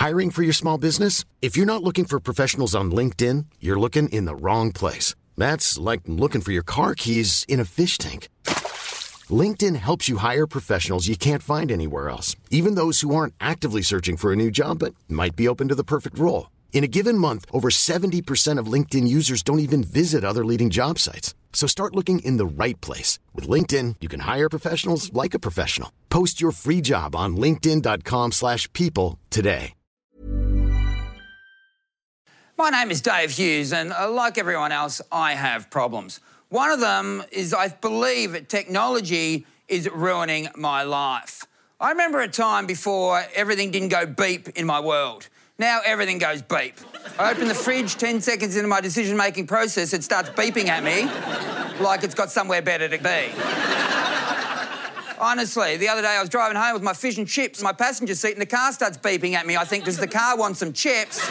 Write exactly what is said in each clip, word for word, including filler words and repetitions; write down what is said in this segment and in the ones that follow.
Hiring for your small business? If you're not looking for professionals on LinkedIn, you're looking in the wrong place. That's like looking for your car keys in a fish tank. LinkedIn helps you hire professionals you can't find anywhere else, even those who aren't actively searching for a new job but might be open to the perfect role. In a given month, over seventy percent of LinkedIn users don't even visit other leading job sites. So start looking in the right place. With LinkedIn, you can hire professionals like a professional. Post your free job on linkedin.com slash people today. My name is Dave Hughes, and uh, like everyone else, I have problems. One of them is I believe technology is ruining my life. I remember a time before everything didn't go beep in my world. Now everything goes beep. I open the fridge, ten seconds into my decision-making process, it starts beeping at me like it's got somewhere better to be. Honestly, the other day I was driving home with my fish and chips. My passenger seat in the car starts beeping at me. I think, does the car want some chips?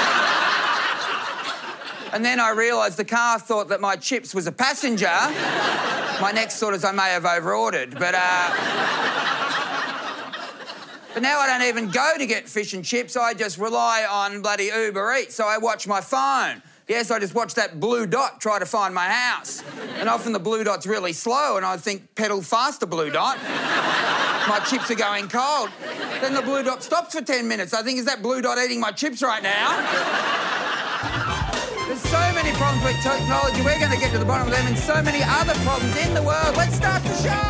And then I realised the car thought that my chips was a passenger. My next thought is I may have over-ordered, but, uh... But now I don't even go to get fish and chips, I just rely on bloody Uber Eats, so I watch my phone. Yes, I just watch that blue dot try to find my house. And often the blue dot's really slow and I think, pedal faster, blue dot. My chips are going cold. Then the blue dot stops for ten minutes. I think, is that blue dot eating my chips right now? There's so many problems with technology, we're going to get to the bottom of them, and so many other problems in the world. Let's start the show!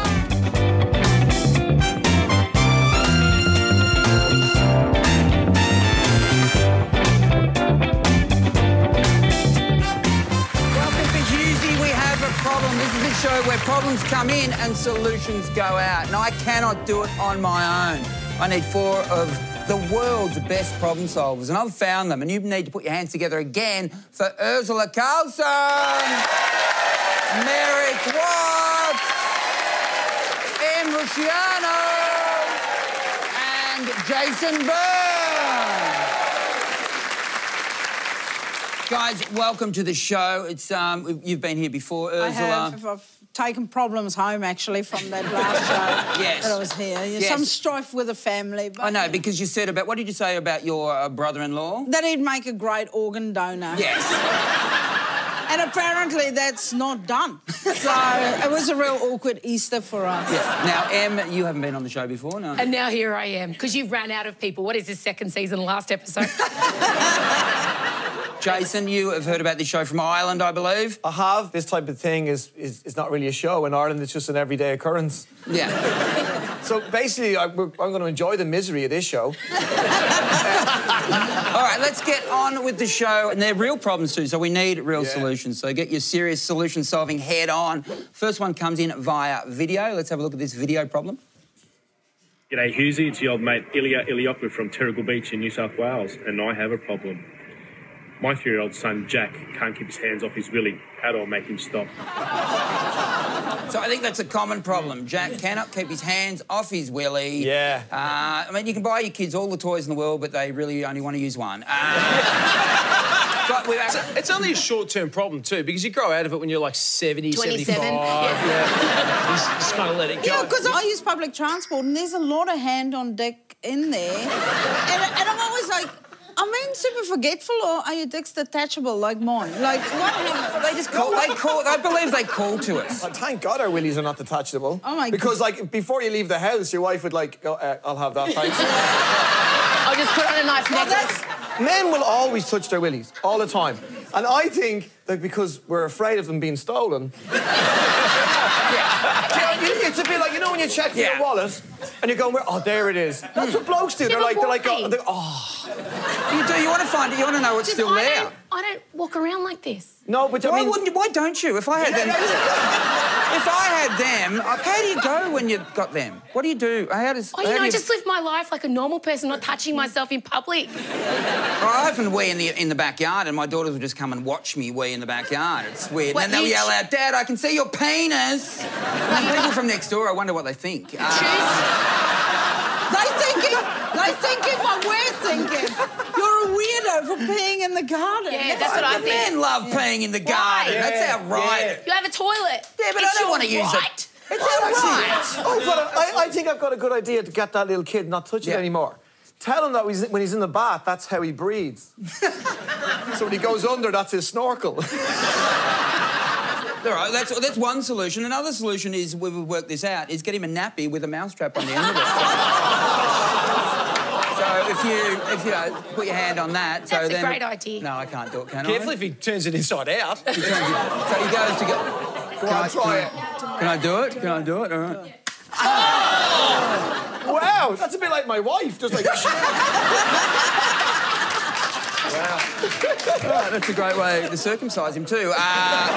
Problem. This is a show where problems come in and solutions go out. And I cannot do it on my own. I need four of the world's best problem solvers, and I've found them. And you need to put your hands together again for Ursula Carlson, Merrick Watts, Em Rusciano, and Jason Byrne. Guys, welcome to the show. It's um, you've been here before, Ursula. I have. I've taken problems home, actually, from that last show yes. that I was here. Yes. Some strife with the family. But I know, because you said about... What did you say about your uh, brother-in-law? That he'd make a great organ donor. Yes. And apparently that's not done. So it was a real awkward Easter for us. Yeah. Now, Em, you haven't been on the show before, no? And now here I am, because you ran out of people. What is this, second season, last episode? Jason, you have heard about this show from Ireland, I believe? I have. This type of thing is, is, is not really a show. In Ireland, it's just an everyday occurrence. Yeah. So basically, I, we're, I'm going to enjoy the misery of this show. All right, let's get on with the show. And they're real problems too, so we need real yeah. solutions. So get your serious solution solving head on. First one comes in via video. Let's have a look at this video problem. G'day, Hughesy. It's your old mate Ilya Ilyokov from Terrigal Beach in New South Wales, and I have a problem. My three-year-old son, Jack, can't keep his hands off his willy. How do I make him stop? So I think that's a common problem. Jack cannot keep his hands off his willy. Yeah. Uh, I mean, you can buy your kids all the toys in the world, but they really only want to use one. Uh, but it's, a, it's only a short-term problem, too, because you grow out of it when you're like seventy, twenty-seven. seventy-five. Yeah. Yeah. You just, just kind of let it go. Yeah, because I use public transport and there's a lot of hand on deck in there. and, and I'm always like... I mean, super forgetful, or are your dicks detachable like mine? Like, what? They just call, they call, I believe they call to us. Well, thank God our willies are not detachable. Oh, my God. Because, like, before you leave the house, your wife would, like, go, uh, I'll have that, thanks. I'll just put on a nice necklace. Men will always touch their willies, all the time. And I think that because we're afraid of them being stolen... It's a bit like, you know when you check for yeah. your wallet and you're going, where? Oh, there it is. That's what blokes do. Yeah, they're like, they're like, why? oh, they're, oh. You do, you want to find it, you want to know what's Just, still I there. Don't, I don't walk around like this. No, but I why mean... Wouldn't you, why don't you? If I had them... if I had them, how do you go when you've got them? What do you do? How does... Oh, you how know, do I you... just live my life like a normal person, not touching myself in public. I often wee in the in the backyard, and my daughters will just come and watch me wee in the backyard. It's weird. What, and then they'll you yell ch- out, "Dad, I can see your penis." And people from next door, I wonder what they think. Uh, They thinking, they thinking what we're thinking. You're a weirdo for peeing in the garden. Yeah, that's what I the think. men love peeing in the Why? garden. Yeah, That's outright. You have a toilet. Yeah, but it's I don't your want to use right. it. It's outright. Oh, but I, I think I've got a good idea to get that little kid not touch Yeah. it anymore. Tell him that he's, when he's in the bath, that's how he breathes. So when he goes under, that's his snorkel. All right, that's, that's one solution. Another solution is, we would work this out, is get him a nappy with a mousetrap on the end of it. So if you, if you know, put your hand on that... That's so a then great idea. No, I can't do it, can Careful I? if he turns it inside out. He turns it, so he goes to go... Go on, try it. Can I do it? Can I do it? All right. Oh! Wow, that's a bit like my wife, just like... Wow. Right, that's a great way to circumcise him too. Uh...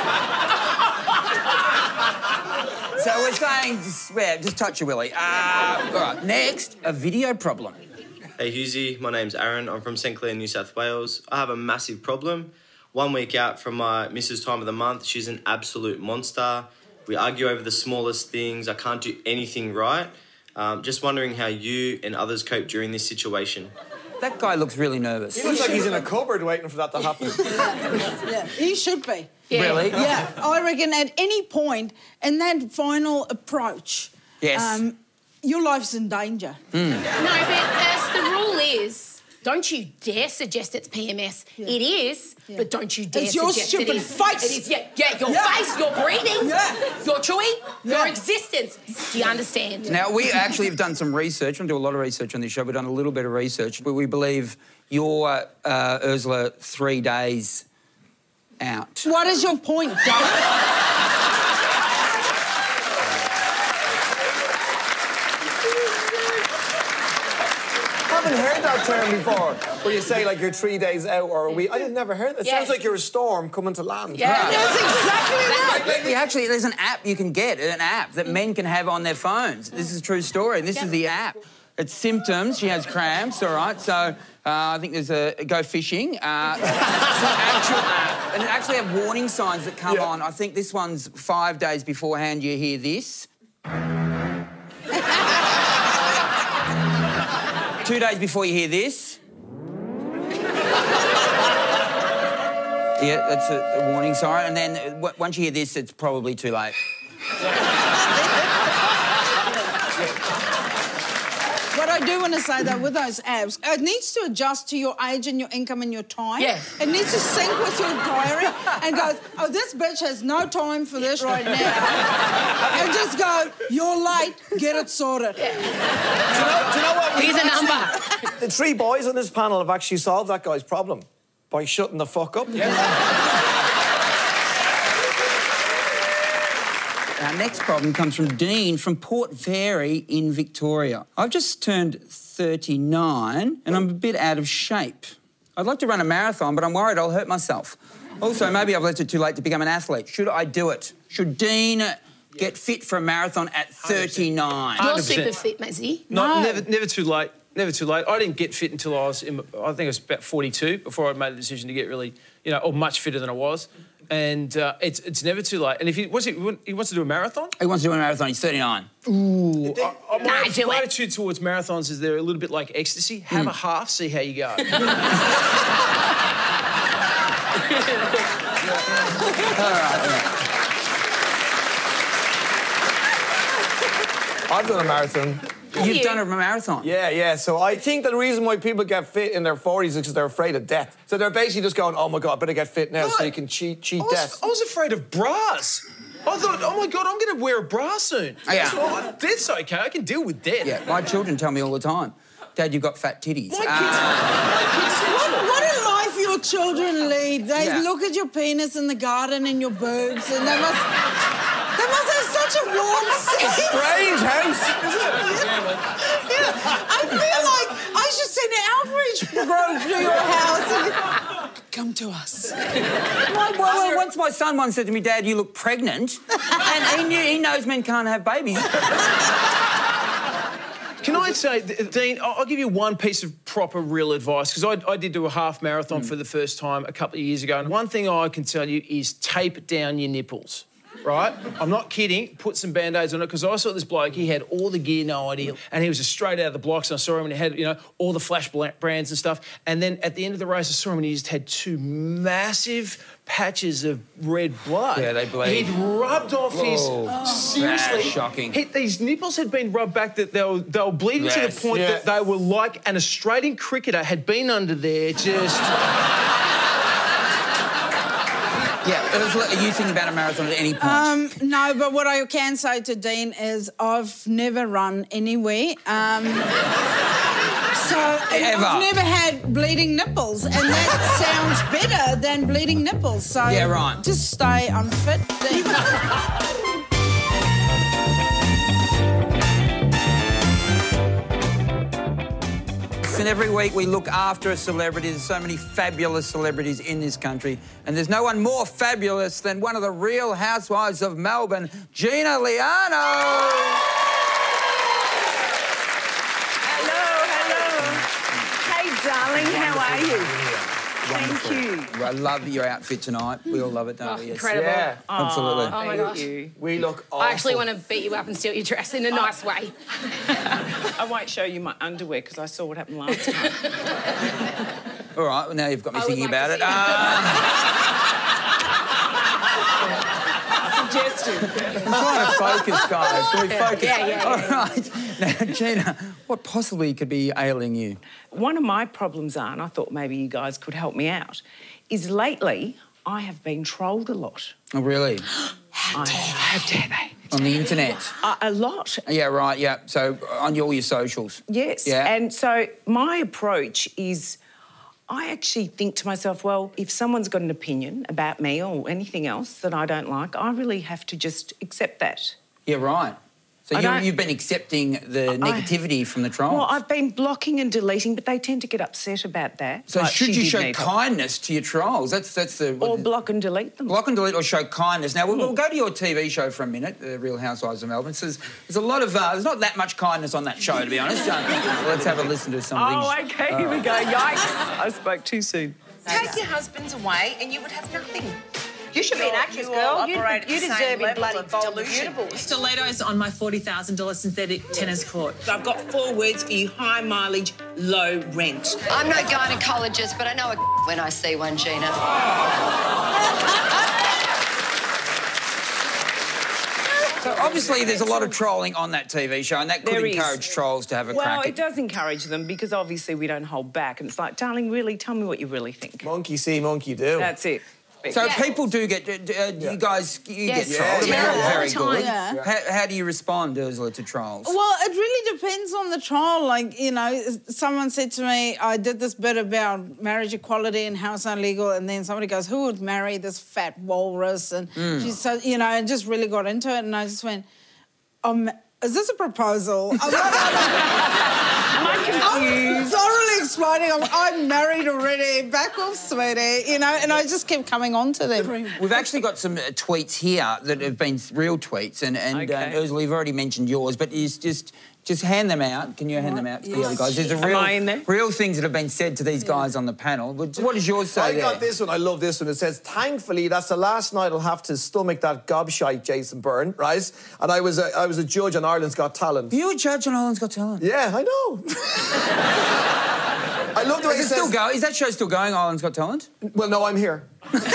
so we're saying, just, yeah, just touch your willy. Uh, all right, next, a video problem. Hey Husey, my name's Aaron. I'm from Saint Clair, New South Wales. I have a massive problem. One week out from my missus' time of the month, she's an absolute monster. We argue over the smallest things. I can't do anything right. Um, just wondering how you and others cope during this situation. That guy looks really nervous. He looks like he's in a cupboard waiting for that to happen. Yeah, he should be. Yeah. Really? Yeah, I reckon at any point in that final approach, Yes. um, your life's in danger. No, but uh, the rule is, don't you dare suggest it's P M S. Yeah. It is, Yeah. but don't you dare It's your suggest stupid it is. face. It is, yeah, yeah, your Yeah. face, your breathing, Yeah. your chewing, Yeah. your existence. Do you understand? Now, we actually have done some research. We do a lot of research on this show. We've done a little bit of research. But we believe you're, uh, Ursula, three days out. What is your point, Dave? I haven't heard that term before, where you say, like, you're three days out or a week. I didn't never heard that. It Yeah. sounds like you're a storm coming to land. Yeah. That's exactly that. We actually, there's an app you can get, an app that men can have on their phones. This is a true story. This is the app. It's symptoms. She has cramps, all right? So uh, I think there's a go fishing. Uh, it's an actual app. And it actually have warning signs that come Yeah. on. I think this one's five days beforehand you hear this. Two days before you hear this. Yeah, that's a, a warning sign. And then uh, w once you hear this, it's probably too late. What I do want to say, though, with those apps, it needs to adjust to your age and your income and your time. Yeah. It needs to sync with your diary and go, oh, this bitch has no time for this right now. And just go, you're late, get it sorted. Do you know, do you know what? Here's a number. The three boys on this panel have actually solved that guy's problem by shutting the fuck up. Our next problem comes from Dean from Port Fairy in Victoria. I've just turned thirty-nine and I'm a bit out of shape. I'd like to run a marathon, but I'm worried I'll hurt myself. Also, maybe I've left it too late to become an athlete. Should I do it? Should Dean get fit for a marathon at thirty-nine? You're one hundred percent. super fit, Mazzy. Not, No. never, never too late. Never too late. I didn't get fit until I was, in, I think I was about forty-two before I made the decision to get really, you know, or much fitter than I was. And uh, it's it's never too late. And if he what's he, he wants to do a marathon, He wants to do a marathon, he's thirty-nine. Ooh, I, I, my, Nah, do my it. attitude towards marathons is they're a little bit like ecstasy. Have a half, see how you go. I've done a marathon. You've you? done a marathon? Yeah, yeah. So I think the reason why people get fit in their forties is because they're afraid of death. So they're basically just going, oh my God, better get fit now so What? you can cheat, cheat I was, death. I was afraid of bras. I thought, oh my God, I'm going to wear a bra soon. Oh, yeah. Well, death's okay. I can deal with death. Yeah, my children tell me all the time, Dad, you've got fat titties. My kids, Ah. my kids say What, so. what a life your children lead. They Yeah. look at your penis in the garden and your boobs, and they must, they must have such a warm sense. Strange house, isn't it? Yeah, I feel like I should send an outreach program to your house and come to us. Well, well, once my son once said to me, Dad, you look pregnant. And he, knew, he knows men can't have babies. Can I say, Dean, I'll I'll give you one piece of proper, real advice, because I, I did do a half marathon mm. for the first time a couple of years ago, and one thing I can tell you is tape down your nipples. right? I'm not kidding. Put some Band-Aids on it because I saw this bloke, he had all the gear, no idea, and he was just straight out of the blocks, and I saw him and he had, you know, all the flash brands and stuff. And then at the end of the race, I saw him and he just had two massive patches of red blood. Yeah, they bleed. He'd rubbed off Whoa. his... Oh. Seriously. That's shocking. He, these nipples had been rubbed back that they were, they were bleeding Yes. to the point Yeah. that they were like an Australian cricketer had been under there just... Yeah, Ursula, are you thinking about a marathon at any point? Um, no, but what I can say to Dean is I've never run anywhere. Um, so Ever? I've never had bleeding nipples, and that sounds better than bleeding nipples. So Yeah, right. just stay unfit. Dean. And every week we look after a celebrity. There's so many fabulous celebrities in this country. And there's no one more fabulous than one of the Real Housewives of Melbourne, Gina Liano. Hello, hello. Hey, darling, how are you? Wonderful. Thank you. I love your outfit tonight. We all love it, don't we? Yes. Incredible. Yeah. Absolutely. Oh my Thank gosh. you. We look awful. I actually want to beat you up and steal your dress in a nice way. I won't show you my underwear because I saw what happened last time. All right, well, now you've got me I would thinking like about to it. see Uh, Suggestion. I'm trying to focus, guys. Can we focus? Yeah, yeah, All yeah. right. Now, Gina, what possibly could be ailing you? One of my problems are, and I thought maybe you guys could help me out, is lately I have been trolled a lot. Oh, really? How dare they? How dare they? On the internet? A, a lot. Yeah, right, yeah. So on all your socials? Yes. Yeah. And so my approach is I actually think to myself, well, if someone's got an opinion about me or anything else that I don't like, I really have to just accept that. Yeah, right. So I you, don't- you've been accepting the negativity from the trolls? Well, I've been blocking and deleting, but they tend to get upset about that. So Like should she you did show me. kindness to your trolls? That's that's the... Or block and delete them. Block and delete or show kindness. Now, we'll, Yeah. we'll go to your T V show for a minute, The Real Housewives of Melbourne. So there's, there's a lot of... Uh, there's not that much kindness on that show, to be honest. Uh, let's have a listen to some Oh, things. okay, here we go. Yikes. I spoke too soon. Take your husbands away and you would have nothing. You should be an actress, You girl. all You, operate at you the deserve same it, level bloody of bold and delusion. beautiful. Stilettos on my forty thousand dollars synthetic tennis court. I've got four words for you: high mileage, low rent. I'm no gynecologist, but I know a when I see one, Gina. So obviously there's a lot of trolling on that T V show, and that could There is. encourage trolls to have a Well, crack it at... does encourage them because obviously we don't hold back. And it's like, darling, really, tell me what you really think. Monkey see, monkey do. That's it. So Yeah. people do get... Uh, you guys, you Yes. get trolled. Yeah, I mean, yeah, you're all very the time. good. Yeah. How, how do you respond, Ursula, to trolls? Well, it really depends on the troll. Like, you know, someone said to me, I did this bit about marriage equality and how it's illegal, and then somebody goes, who would marry this fat walrus? And she said, you know, and just really got into it, and I just went, um, is this a proposal? I'm not, I'm thoroughly explaining, I'm, I'm married already, back off, sweetie, you know, and I just kept coming on to them. We've actually got some uh, tweets here that have been real tweets, and, and Okay. uh, Ursula, you've already mentioned yours, but is just just hand them out. Can you hand them out to the Yes. other guys? There's a Am real, I in there? real things that have been said to these guys on the panel. What what does yours say I there? got this one. I love this one. It says, "Thankfully, that's the last night I'll have to stomach that gobshite Jason Byrne, right?" And I was a, I was a judge on Ireland's Got Talent. You a judge on Ireland's Got Talent? Yeah, I know. I love the way Is he it says, still going? Is that show still going, Ireland's Got Talent? Well, no, I'm here.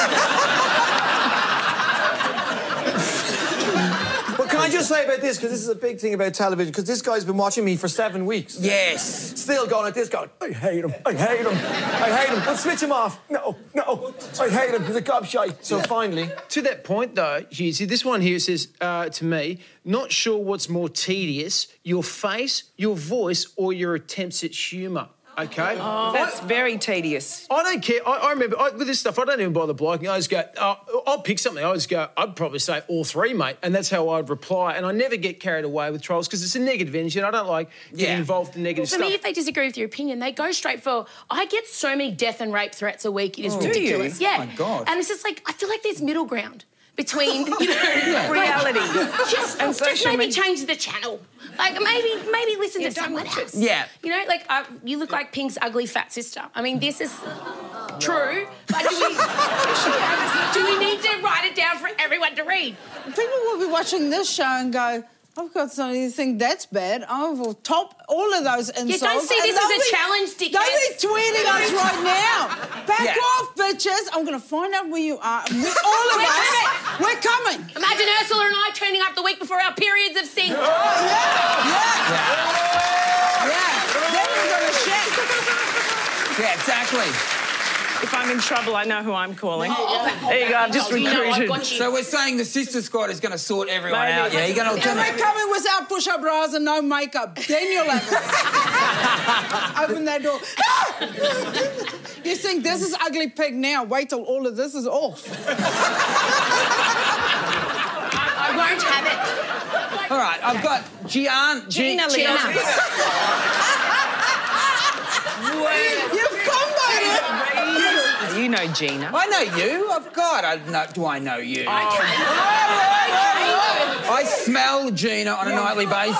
But can I just say about this, because this is a big thing about television, because this guy's been watching me for seven weeks. Yes. Still going like this, going, I hate him, I hate him, I hate him. Let's switch him off. No, no, I hate him. He's a gobshite. So finally... To that point, though, Hugh, see, this one here says uh, to me, not sure what's more tedious, your face, your voice, or your attempts at humour. Okay? Oh, that's very tedious. I don't care. I, I remember I, with this stuff, I don't even bother blogging. I just go, oh, I'll pick something. I just go, I'd probably say all three, mate. And that's how I'd reply. And I never get carried away with trolls because it's a negative energy and I don't like getting Yeah. involved in negative For stuff. me, if they disagree with your opinion, they go straight for, I get so many death and rape threats a week, it is Do you? ridiculous. Yeah. Oh, my God. And it's just like, I feel like there's middle ground. between, you know, Reality. Just, And just social maybe media. change the channel. Like maybe, maybe listen Yeah, to don't someone watch it. else. Yeah. You know, like uh, you look like Pink's ugly fat sister. I mean, this is true, but do we, do we need to write it down for everyone to read? People will be watching this show and go, I've got something you think that's bad. I will top all of those insults. Yeah, don't see and this as they'll a be- challenge, dickheads. They'll be tweeting us right now. Back Yeah. off, bitches. I'm going to find out where you are. We, all of We're us, coming. we're coming. Imagine Ursula and I turning up the week before our periods have synced. Oh, yeah, yeah. Yeah, then we're going to shit. Yeah, exactly. If I'm in trouble, I know who I'm calling. Oh, There you go, I've just oh, you know, I've recruited. got you. So we're saying the sister squad is going to sort everyone Maybe. out. Yeah, you're going to And we're coming without push-up bras and no makeup. Then you'll have it. Open that door. You think this is ugly pig now? Wait till all of this is off. I won't have it. All right, I've got Gian... Gina G- Leon. You've comboed it. You know Gina. I know you. Of God, I know, do I know you? Okay. I smell Gina on a nightly basis.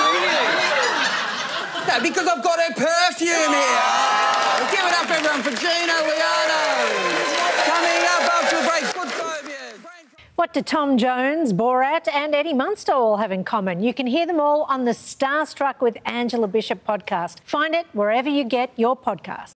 No, because I've got her perfume here. Give it up, everyone, for Gina Liano. Coming up after the break. Good phobia. What do Tom Jones, Borat and Eddie Munster all have in common? You can hear them all on the Starstruck with Angela Bishop podcast. Find it wherever you get your podcasts.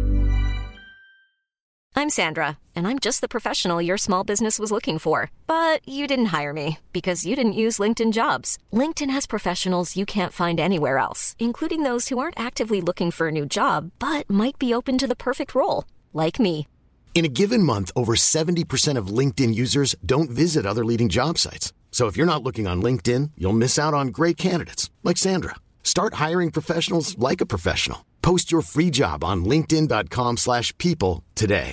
I'm Sandra, and I'm just the professional your small business was looking for. But you didn't hire me because you didn't use LinkedIn Jobs. LinkedIn has professionals you can't find anywhere else, including those who aren't actively looking for a new job, but might be open to the perfect role, like me. In a given month, over seventy percent of LinkedIn users don't visit other leading job sites. So if you're not looking on LinkedIn, you'll miss out on great candidates like Sandra. Start hiring professionals like a professional. Post your free job on linkedin dot com slash people today.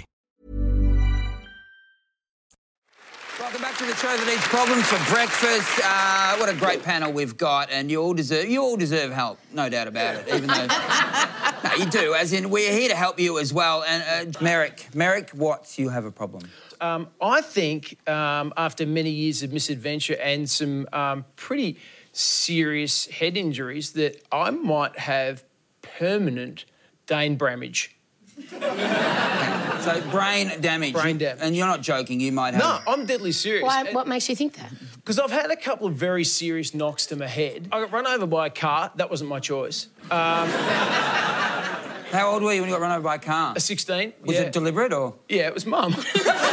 Welcome back to the show that eats problems for breakfast. Uh, what a great panel we've got, and you all deserve you all deserve help, no doubt about it. Even though no, you do, as in we're here to help you as well. And uh, Merrick, Merrick Watts, you have a problem. Um, I think um, after many years of misadventure and some um, pretty serious head injuries that I might have permanent Dane Bramage. So brain damage. Brain damage. And you're not joking, you might have... No, I'm deadly serious. Why, what makes you think that? Because I've had a couple of very serious knocks to my head. I got run over by a car. That wasn't my choice. Um, How old were you when you got run over by a car? a sixteen. Was yeah. it deliberate or...? Yeah, it was mum. Was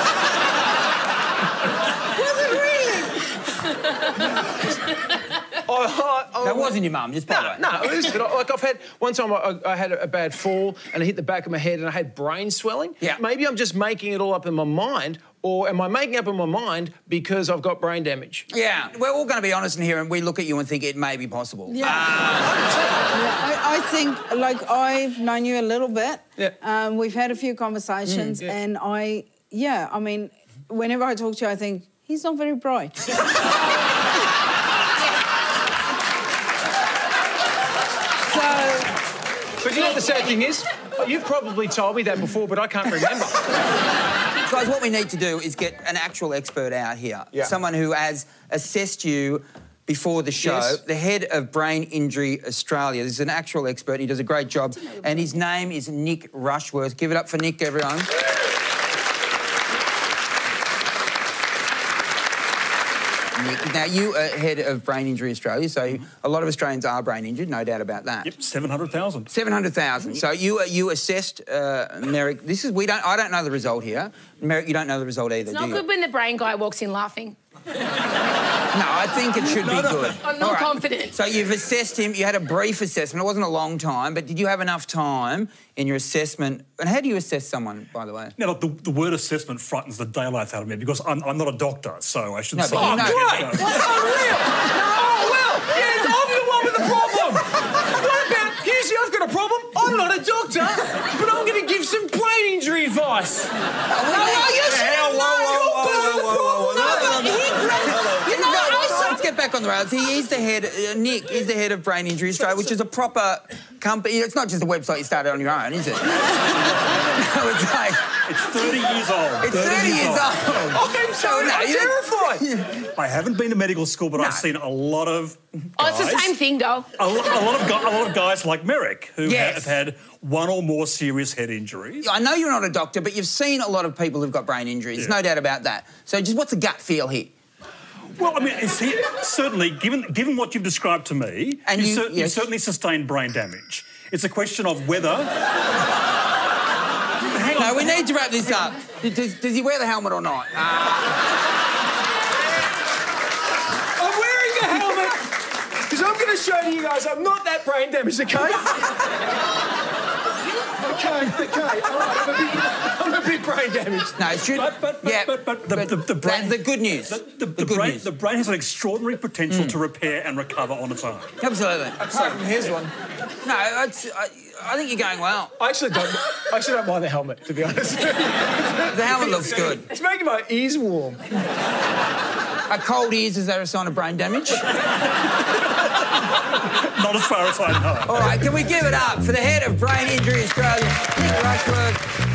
it really? I, I, I, That wasn't your mum, just by the No, way. no, it was, like I've had one time I, I had a bad fall and I hit the back of my head and I had brain swelling. Yeah. Maybe I'm just making it all up in my mind, or am I making up in my mind because I've got brain damage? Yeah, we're all going to be honest in here, and we look at you and think it may be possible. Yeah. I, I think, like, I've known you a little bit. Yeah. Um, we've had a few conversations, Mm, yeah. and I, yeah, I mean, whenever I talk to you, I think, he's not very bright. But you know what the sad thing is? You've probably told me that before, but I can't remember. Guys, what we need to do is get an actual expert out here. Yeah. Someone who has assessed you before the show, Yes. the head of Brain Injury Australia. This is an actual expert. He does a great job. And his name is Nick Rushworth. Give it up for Nick, everyone. Nick, now, you are head of Brain Injury Australia, so a lot of Australians are brain injured, no doubt about that. Yep, seven hundred thousand. seven hundred thousand. So you uh, you assessed uh, Merrick. This is we don't. I don't know the result here. Merrick, you don't know the result either, It's do not you? good when the brain guy walks in laughing. No, I think it should be good. I'm not All right. confident. So you've assessed him. You had a brief assessment. It wasn't a long time, but did you have enough time in your assessment? And how do you assess someone, by the way? Now, look, the, the word assessment frightens the daylights out of me because I'm, I'm not a doctor, so I should No, say... but you Oh, know- great! That's unreal! Oh, well, yeah, I'm the one with the problem. What about, usually I've got a problem. I'm not a doctor, but I'm going to give some brain injury advice. No, no, you should Hell, know. whoa, You're whoa, part of the whoa, whoa, problem. whoa, No, whoa, but whoa, he- You know, No, I saw- let's get back on the rails. He is the head, uh, Nick is the head of Brain Injury Australia, which is a proper company. It's not just a website you started on your own, is it? No, it's like... It's thirty years old. It's thirty years old. I'm sorry, no, I'm you- terrified. I haven't been to medical school, but No. I've seen a lot of Oh, it's the guys- same thing, though. A, lo- a lot of gu- a lot of guys like Merrick who Yes. have had one or more serious head injuries. I know you're not a doctor, but you've seen a lot of people who've got brain injuries. Yeah. No doubt about that. So just what's the gut feel here? Well, I mean, it's he, certainly, given given what you've described to me, And you've, you- cer- you've yes. certainly sustained brain damage. It's a question of whether... Hang No, on. we need to wrap this up. Does, does he wear the helmet or not? Uh, I'm wearing a helmet because I'm going to show you guys I'm not that brain damaged, okay? okay, okay, all right, I'm a bit, I'm a bit brain damaged. no, it should... But, but, but, yeah, but, but the, the, the brain... That's the good news. The, the, the, good brain, news. the brain has an extraordinary potential to repair and recover on its own. Absolutely. Apart from his one. No, it's, I, I think you're going well. I actually don't. I actually don't mind the helmet, to be honest. The helmet looks good. It's making my ears warm. Are cold ears, is that a sign of brain damage? Not as far as I know. All right, can we give it up for the head of Brain Injury Australia, Nick Rushworth?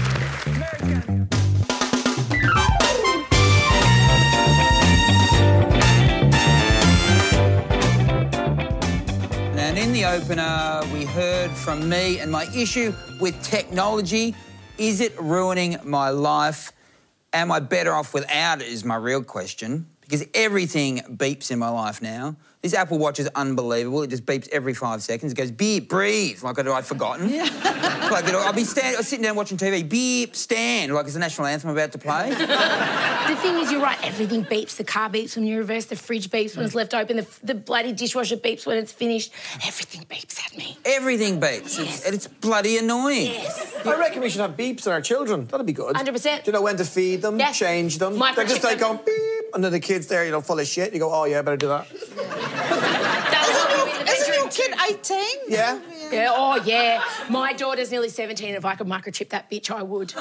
And in the opener, we heard from me and my issue with technology. Is it ruining my life? Am I better off without it is my real question, because everything beeps in my life now. This Apple Watch is unbelievable. It just beeps every five seconds. It goes, beep, breathe, like I'd forgotten. Yeah. Like I'll be stand, I'll sitting down watching T V, beep, stand, like it's the national anthem about to play. The thing is, you're right, everything beeps. The car beeps when you reverse, the fridge beeps when it's left open, the, the bloody dishwasher beeps when it's finished. Everything beeps at me. Everything beeps. Yes. It's, and it's bloody annoying. Yes. I reckon we should have beeps on our children. That'd be good. one hundred percent. Do you know when to feed them, Yes. change them? They're just Microchip like them. going beep, and then the kid's there, you know, full of shit. You go, oh yeah, better do that. Isn't your kid eighteen? Yeah. Yeah, oh, yeah. My daughter's nearly seventeen. If I could microchip that bitch, I would.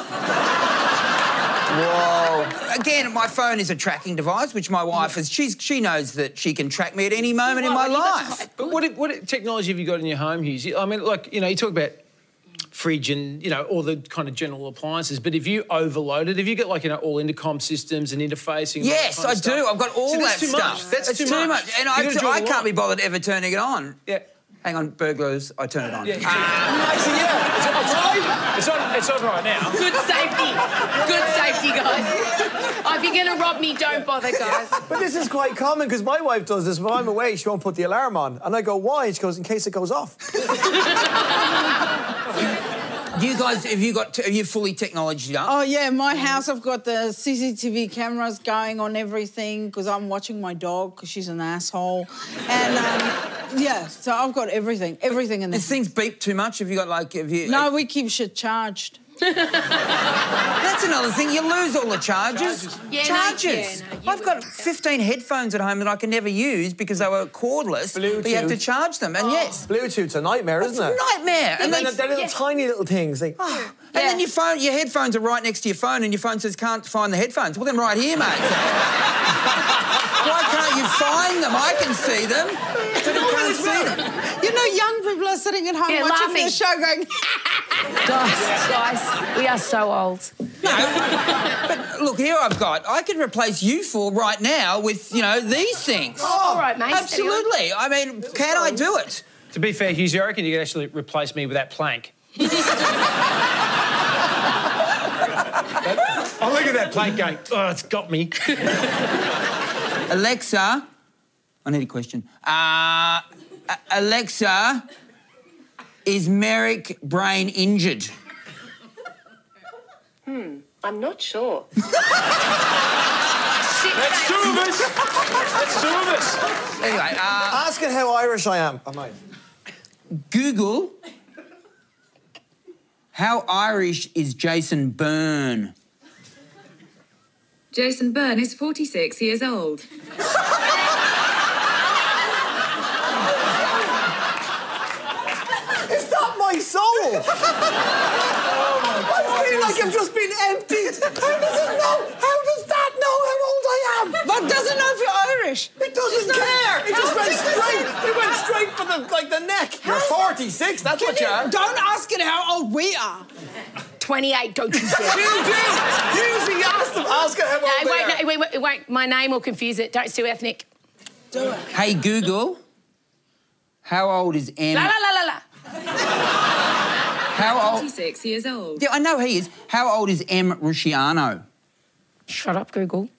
Whoa. Again, my phone is a tracking device, which my wife is. She's, she knows that she can track me at any moment in my life. But what, what technology have you got in your home, Hughes? I mean, like, you know, you talk about fridge and, you know, all the kind of general appliances, but if you overload it, if you get, like, you know, all intercom systems and interfacing... and all Yes, that kind I of do. stuff. I've got all See, that that's too stuff. Much. That's it's too, too much. And You I, gotta draw I the can't line. be bothered ever turning it on. Yeah. Hang on, burglars, I turn it on. Yeah, Ah. Actually, yeah. It's, it's, on, It's on, it's on right now. Good safety. Good safety, guys. Oh, if you're going to rob me, don't bother, guys. But this is quite common because my wife does this. When I'm away, she won't put the alarm on. And I go, why? And she goes, in case it goes off. You guys, have you got, have you fully technology up? Oh, yeah, my house, I've got the C C T V cameras going on everything because I'm watching my dog because she's an asshole. And, um, yeah, so I've got everything, everything in there. Does things beep too much? Have you got, like, have you... No, we keep shit charged. That's another thing. You lose all the charges. Yeah, no, charges. yeah, no, you I've got fifteen headphones at home that I can never use because they were cordless. Bluetooth. But you have to charge them. And yes, Bluetooth's a nightmare, isn't it? nightmare. And And then then, they're little yeah. tiny little things. Like, and then your phone, your headphones are right next to your phone, and your phone says can't find the headphones. Well, then right here, mate. Why can't you find them? I can see them, but you can't see them. You know, young people are sitting at home Yeah, watching laughing. the show going... Guys, guys, we are so old. No, but look, here I've got. I could replace you four right now with, you know, these things. All right, mate. steady on. Absolutely. I mean, can I do it? To be fair, Hughes, I reckon you could actually replace me with that plank. I look at that plank going, oh, it's got me. Alexa, I need a question. Uh, Alexa, is Merrick brain injured? Hmm, I'm not sure. That's two of us. That's two of us. Anyway, uh, asking how Irish I am. I might. Google, how Irish is Jason Byrne? Jason Byrne is forty-six years old. Is that my soul? Oh my God. I feel like I've just been emptied. How does it know? How does that know how old I am? But doesn't know if you're Irish. It doesn't care. It just went straight. It went straight straight for the like the neck. You're forty-six. That's Can what you you, are. don't ask it how old we are. twenty-eight, don't you dare. You do. Usually ask them. Ask it how old No, they wait, are. no, wait, wait, wait. My name will confuse it. Don't sue ethnic. Do it. Hey, Google, how old is M... La, la, la, la, la. How old... twenty-six years old. Yeah, I know he is. How old is M. Rusciano? Shut up, Google.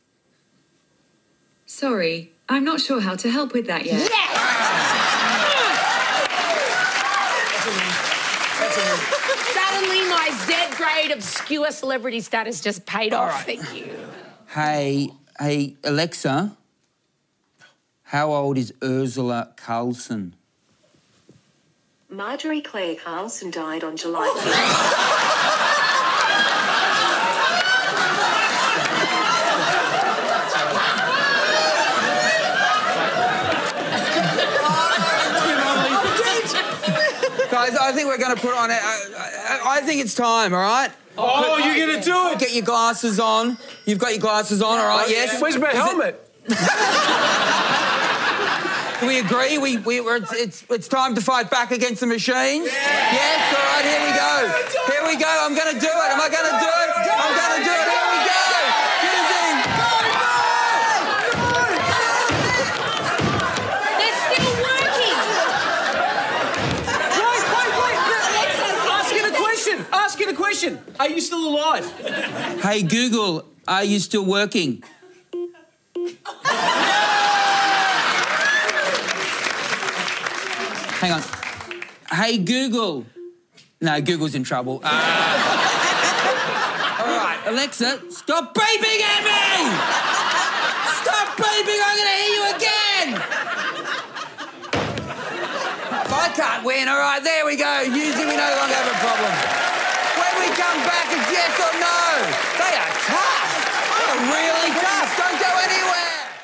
Sorry, I'm not sure how to help with that yet. Suddenly, my Z-grade obscure celebrity status just paid off. right. Thank you. Hey, hey, Alexa, how old is Ursula Carlson? Marjorie Claire Carlson died on July fifth. Guys, I think we're going to put on... I, I, I think it's time, all right? Oh, you're going to do it? Get your glasses on. You've got your glasses on, all right, yes? Where's my Is it- helmet? Do we agree? We, we, we're, it's, it's, it's time to fight back against the machines? Yeah. Yes? All right, here we go. Here we go. I'm going to do it. Am I going to do it? I'm going to do it. Here we go. Using... They're still working. Wait, wait, wait. Ask it a question. Ask it a question. Are you still alive? Hey, Google, are you still working? Hang on. Hey, Google. No, Google's in trouble. Uh... All right, Alexa, stop beeping at me! Stop beeping, I'm going to hear you again! If I can't win, all right, there we go. Usually we no longer have a problem. When we come back, it's yes or no. They are tough. They are really tough. Don't go anywhere.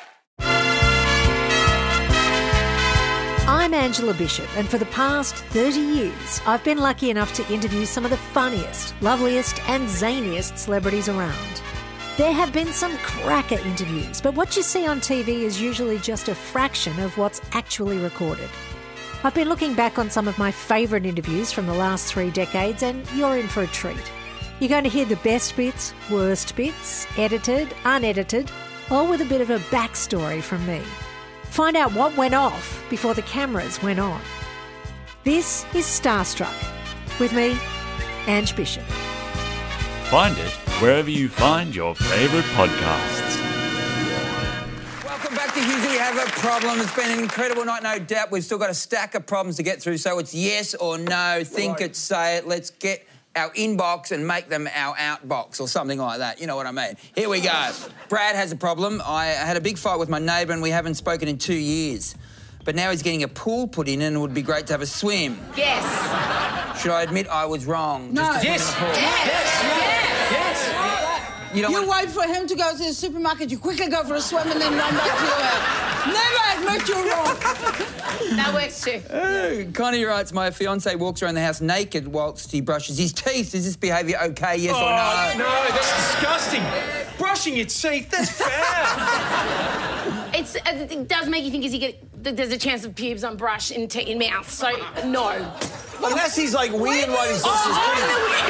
I'm Angela Bishop, and for the past thirty years, I've been lucky enough to interview some of the funniest, loveliest and zaniest celebrities around. There have been some cracker interviews, but what you see on T V is usually just a fraction of what's actually recorded. I've been looking back on some of my favourite interviews from the last three decades, and you're in for a treat. You're going to hear the best bits, worst bits, edited, unedited, all with a bit of a backstory from me. Find out what went off before the cameras went on. This is Starstruck, with me, Ange Bishop. Find it wherever you find your favourite podcasts. Welcome back to Hughes. We have a problem. It's been an incredible night, no doubt. We've still got a stack of problems to get through, so it's yes or no. Think it, say it. Let's get our inbox and make them our outbox or something like that. You know what I mean? Here we go. Brad has a problem. I had a big fight with my neighbour and we haven't spoken in two years. But now he's getting a pool put in and it would be great to have a swim. Yes. Should I admit I was wrong? No. Just to Yes. swim in the pool? Yes. Yes. Yes. You don't You want- wait for him to go to the supermarket, you quickly go for a swim and then run back to your house. Never admit you're wrong. That works too. Oh, Connie writes, my fiancé walks around the house naked whilst he brushes his teeth. Is this behaviour okay, yes oh, or no? No, that's disgusting. Brushing your teeth, that's foul. It's, it does make you think, is he get, there's a chance of pubes on brush in, te- in mouth, so no. Unless he's like weeing while he's just his teeth.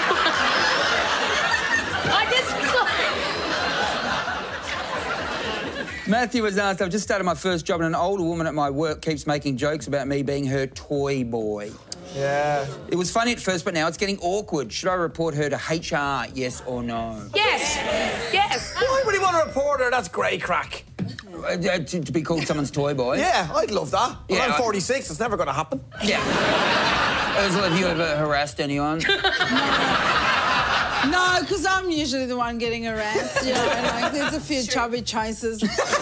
I just... Matthew was asked, I've just started my first job and an older woman at my work keeps making jokes about me being her toy boy. Yeah. It was funny at first, but now it's getting awkward. Should I report her to H R, yes or no? Yes. Yes. Why would he want to report her? That's grey crack. Uh, to, to be called someone's toy boy? Yeah, I'd love that. Well, Yeah, I'm I- forty-six, it's never going to happen. Yeah. Ursula, have you ever harassed anyone? No, because I'm usually the one getting harassed, you know, like there's a few chubby chasers.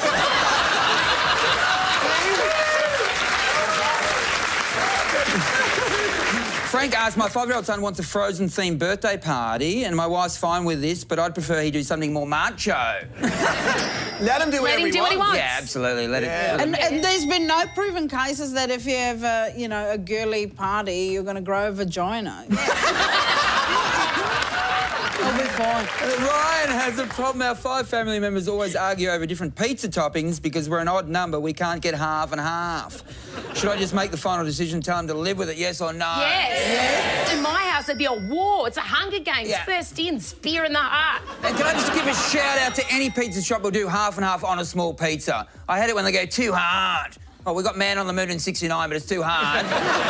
Frank asked, my five-year-old son wants a Frozen-themed birthday party and my wife's fine with this, but I'd prefer he do something more macho. Let him do Let whatever him he do what he wants. wants. Yeah, absolutely. Let Yeah. it... And, and there's been no proven cases that if you have a, you know, a girly party, you're going to grow a vagina. A You'll be fine. Uh, Ryan has a problem. Our five family members always argue over different pizza toppings because we're an odd number. We can't get half and half. Should I just make the final decision, tell them to live with it, yes or no? Yes. yes. In my house, it'd be a war. It's a Hunger Games. Yeah. First in, spear in the heart. And can I just give a shout out to any pizza shop who'll do half and half on a small pizza? I hate it when they go too hard. Oh, we got Man on the Moon in sixty-nine, but it's too hard.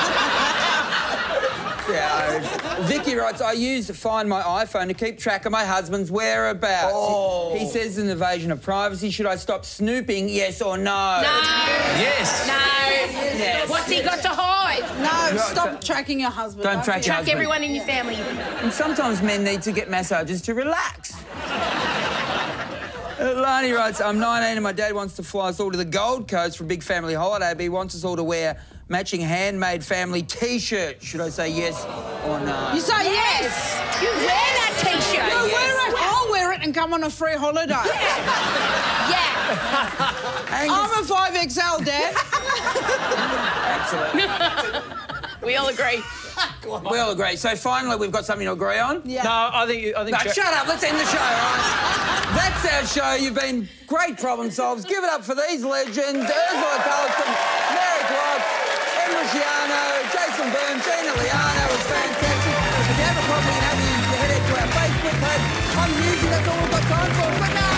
Yeah. Vicky writes, I use Find My iPhone to keep track of my husband's whereabouts. Oh. He says an invasion of privacy. Should I stop snooping, yes or no? No. Yes. No. Yes. What's he got to hide? No, No, stop so- tracking your husband. Don't track your Track husband. everyone in your family. And sometimes men need to get massages to relax. Uh, Lani writes, I'm nineteen and my dad wants to fly us all to the Gold Coast for a big family holiday, but he wants us all to wear matching handmade family T-shirts. Should I say yes or no? You say yes. You wear that T-shirt. You Yes. wear it. I'll wear it and come on a free holiday. Yeah. Angus- I'm a five X L, Dad. Absolutely. We all agree. We all agree. So finally, we've got something to agree on. Yeah. No, I think... I think No, Jack- shut up. Let's end the show, all right? That's our show. You've been great problem solvers. Give it up for these legends. Ursula Culliston, Mary Klotz, Em Luciano, Jason Byrne, Gina Liano. It was fantastic. If you have a problem, you can have you head to our Facebook page. I'm using that's all we've got time for. But no!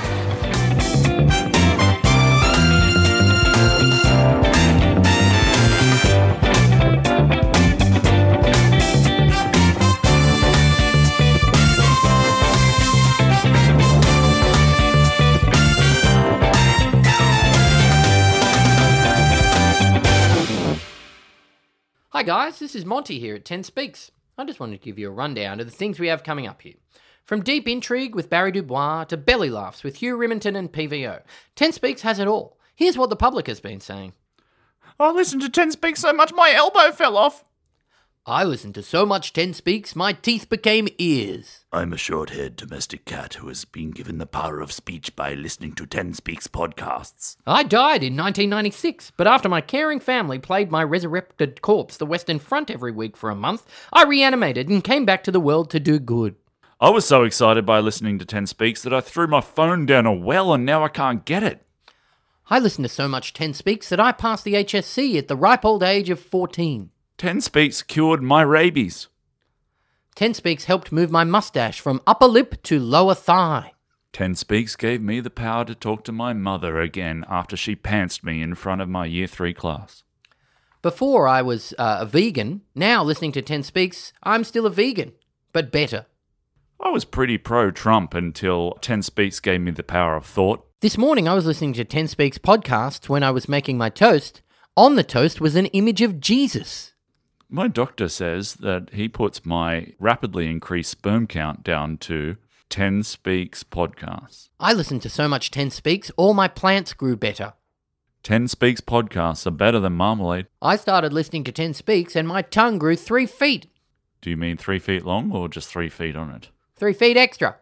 Hi guys, this is Monty here at ten Speaks. I just wanted to give you a rundown of the things we have coming up here. From deep intrigue with Barry Dubois to belly laughs with Hugh Riminton and P V O, ten Speaks has it all. Here's what the public has been saying. I listened to ten Speaks so much my elbow fell off. I listened to so much ten Speaks, my teeth became ears. I'm a short-haired domestic cat who has been given the power of speech by listening to ten Speaks podcasts. I died in nineteen ninety-six, but after my caring family played my resurrected corpse the Western Front every week for a month, I reanimated and came back to the world to do good. I was so excited by listening to ten Speaks that I threw my phone down a well and now I can't get it. I listened to so much ten Speaks that I passed the H S C at the ripe old age of fourteen. ten Speaks cured my rabies. ten Speaks helped move my mustache from upper lip to lower thigh. ten Speaks gave me the power to talk to my mother again after she pantsed me in front of my year three class. Before I was uh, a vegan, now listening to ten Speaks, I'm still a vegan, but better. I was pretty pro-Trump until ten Speaks gave me the power of thought. This morning I was listening to ten Speaks podcasts when I was making my toast. On the toast was an image of Jesus. My doctor says that he puts my rapidly increased sperm count down to ten Speaks podcasts. I listened to so much ten Speaks, all my plants grew better. ten Speaks podcasts are better than marmalade. I started listening to ten Speaks and my tongue grew three feet. Do you mean three feet long or just three feet on it? Three feet extra.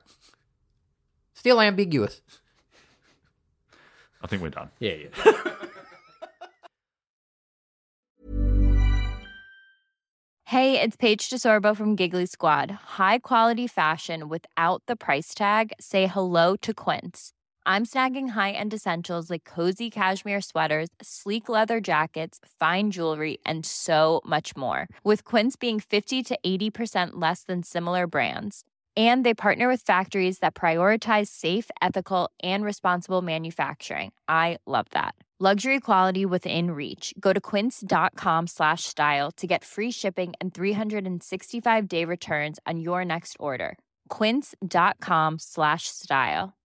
Still ambiguous. I think we're done. Yeah, yeah. Hey, it's Paige DeSorbo from Giggly Squad. High quality fashion without the price tag. Say hello to Quince. I'm snagging high-end essentials like cozy cashmere sweaters, sleek leather jackets, fine jewelry, and so much more. With Quince being fifty to eighty percent less than similar brands. And they partner with factories that prioritize safe, ethical, and responsible manufacturing. I love that. Luxury quality within reach. Go to quince.com slash style to get free shipping and three sixty-five day returns on your next order. Quince.com slash style.